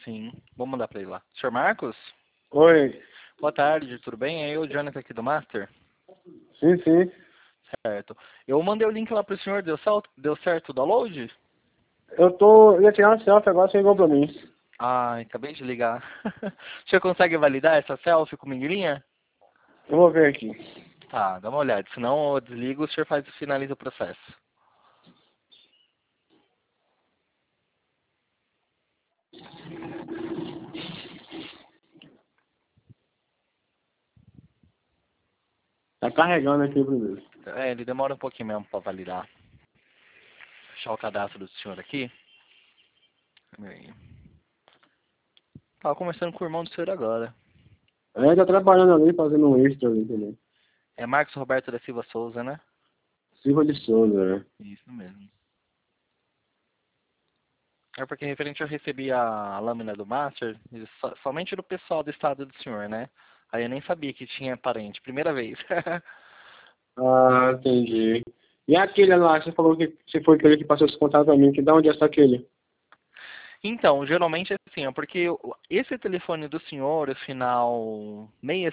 Sim, vou mandar pra ele lá. Senhor Marcos? Oi. Boa tarde, tudo bem? É eu, o Jonathan aqui do Master. Sim, sim. Certo. Eu mandei o link lá pro senhor, deu certo o download? Eu ia tirar uma selfie agora, você ligou pra mim. Ai, acabei de ligar. O senhor consegue validar essa selfie com miguelinha? Eu vou ver aqui. Tá, dá uma olhada. Senão eu desligo, o senhor finaliza o processo. Tá carregando aqui primeiro. É, ele demora um pouquinho mesmo pra validar. Fechar o cadastro do senhor aqui. Aí. Tava conversando com o irmão do senhor agora. Tá trabalhando ali, fazendo um extra ali também. É Marcos Roberto da Silva Souza, né? Silva de Souza, né? Isso mesmo. É porque referente eu recebi a lâmina do Master, somente do pessoal do estado do senhor, né? Aí eu nem sabia que tinha parente, primeira vez. Ah, entendi. E aquele lá, você falou que você foi aquele que passou esse contato pra mim, que da onde é essa aquele? Então, geralmente é assim, ó, porque esse telefone do senhor, o final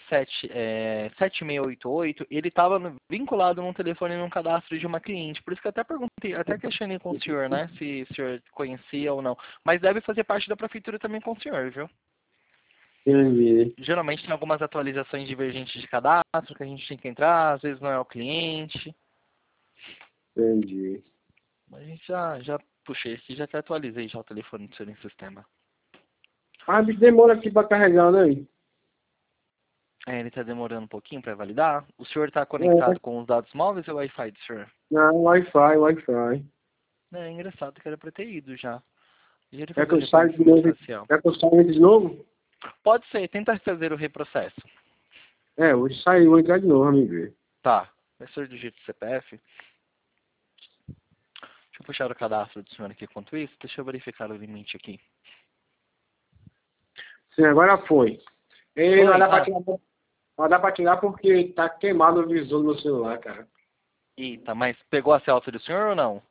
7688, ele estava vinculado num telefone num cadastro de uma cliente. Por isso que eu até perguntei, até questionei com o senhor, né, se o senhor conhecia ou não. Mas deve fazer parte da prefeitura também com o senhor, viu? Entendi. Geralmente tem algumas atualizações divergentes de cadastro que a gente tem que entrar, às vezes não é o cliente. Entendi. Mas a gente já puxei aqui, já até atualizei já o telefone do senhor em sistema. Ah, bicho, demora aqui pra carregar, né? É, ele está demorando um pouquinho para validar. O senhor está É. conectado com os dados móveis ou Wi-Fi do senhor? Não, Wi-Fi. É engraçado que era para ter ido já. E ele É fazer que o eu saio de reconhecimento novo. facial. É que eu saio de novo? Pode ser, tenta fazer o reprocesso. É, hoje saiu, vou entrar de novo, amigo. Tá. O senhor digita o CPF. Deixa eu puxar o cadastro do senhor aqui enquanto isso. Deixa eu verificar o limite aqui. Sim, agora foi. E não Oi? dá pra tirar, não dá pra tirar porque tá queimado o visor do meu celular, cara. Eita, mas pegou a selfie do senhor ou não?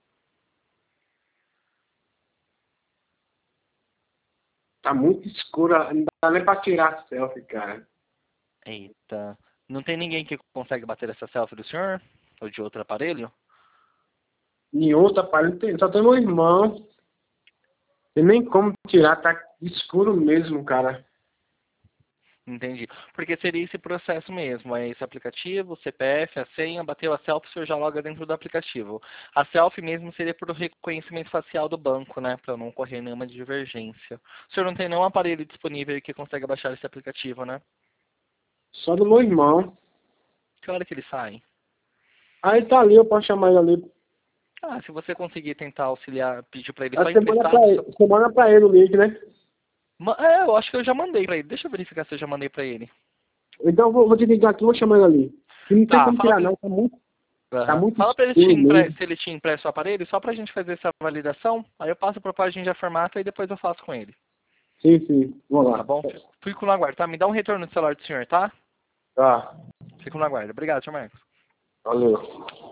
Tá muito escuro, não dá nem pra tirar a selfie, cara. Eita. Não tem ninguém que consegue bater essa selfie do senhor? Ou de outro aparelho? Em outra parte, só tem meu irmão. Tem nem como tirar, tá escuro mesmo, cara. Entendi. Porque seria esse processo mesmo, é esse aplicativo, o CPF, a senha, bateu a selfie, o senhor já loga dentro do aplicativo. A selfie mesmo seria por reconhecimento facial do banco, né, para não ocorrer nenhuma divergência. O senhor não tem nenhum aparelho disponível que consegue baixar esse aplicativo, né? Só do meu irmão. Que hora que ele sai? Aí tá ali, eu posso chamar ele ali. Ah, se você conseguir tentar auxiliar, pedir para ele A só semana emprestar pra do ele, seu... semana pra ele o link, né? É, eu acho que eu já mandei para ele. Deixa eu verificar se eu já mandei para ele. Então eu vou te ligar aqui e vou chamar ele ali. Que não tem Tá, como fala tirar pra ele. não, tá Aham. muito Fala pra ele escuro mesmo. se ele tinha impresso o aparelho, só pra gente fazer essa validação. Aí eu passo pra página de formata e depois eu faço com ele. Sim, vamos Tá lá. bom? Fico no aguardo, tá? Me dá um retorno do celular do senhor, tá? Tá, Fico no aguardo. Obrigado, senhor Marcos. valeu.